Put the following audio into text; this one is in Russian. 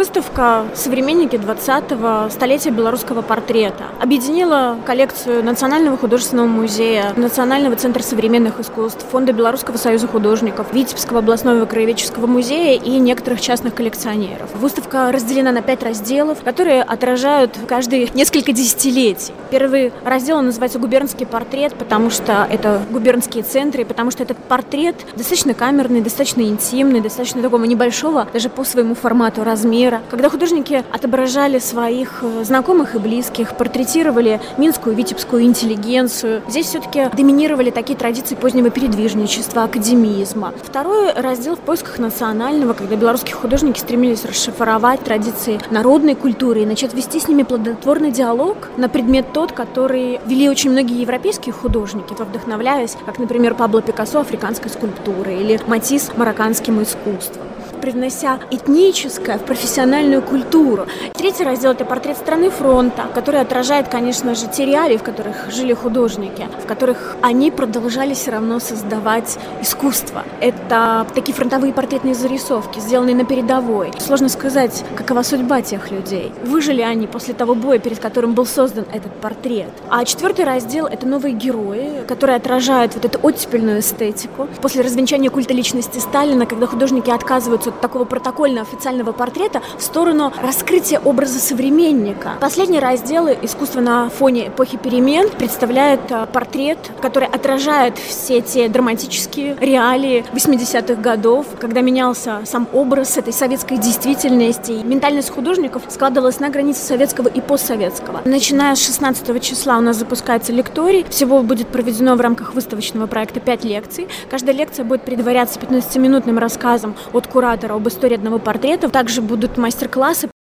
Выставка «Современники 20-го. Столетия белорусского портрета» объединила коллекцию Национального художественного музея, Национального центра современных искусств, Фонда Белорусского союза художников, Витебского областного краеведческого музея и некоторых частных коллекционеров. Выставка разделена на 5 разделов, которые отражают каждые несколько десятилетий. Первый раздел называется «Губернский портрет», потому что это губернские центры, потому что этот портрет достаточно камерный, достаточно интимный, достаточно такого небольшого, даже по своему формату, размера. Когда художники отображали своих знакомых и близких, портретировали минскую, витебскую интеллигенцию, здесь все-таки доминировали такие традиции позднего передвижничества, академизма. Второй раздел в поисках национального, когда белорусские художники стремились расшифровать традиции народной культуры и начать вести с ними плодотворный диалог на предмет тот, который вели очень многие европейские художники, вдохновляясь, как, например, Пабло Пикассо африканской скульптурой или Матисс марокканским искусством, привнося этническое в профессиональную культуру. Третий раздел – это портрет страны фронта, который отражает, конечно же, те реалии, в которых жили художники, в которых они продолжали все равно создавать искусство. Это такие фронтовые портретные зарисовки, сделанные на передовой. Сложно сказать, какова судьба тех людей. Выжили они после того боя, перед которым был создан этот портрет. А четвертый раздел – это новые герои, которые отражают вот эту оттепельную эстетику. После развенчания культа личности Сталина, когда художники отказываются от такого протокольного официального портрета в сторону раскрытия образа современника. Последний раздел «Искусство на фоне эпохи перемен» представляет портрет, который отражает все те драматические реалии 80-х годов, когда менялся сам образ этой советской действительности. Ментальность художников складывалась на границе советского и постсоветского. Начиная с 16 числа у нас запускается лекторий. Всего будет проведено в рамках выставочного проекта 5 лекций. Каждая лекция будет предваряться 15-минутным рассказом от куратора об истории одного портрета. Также будут мастер-классы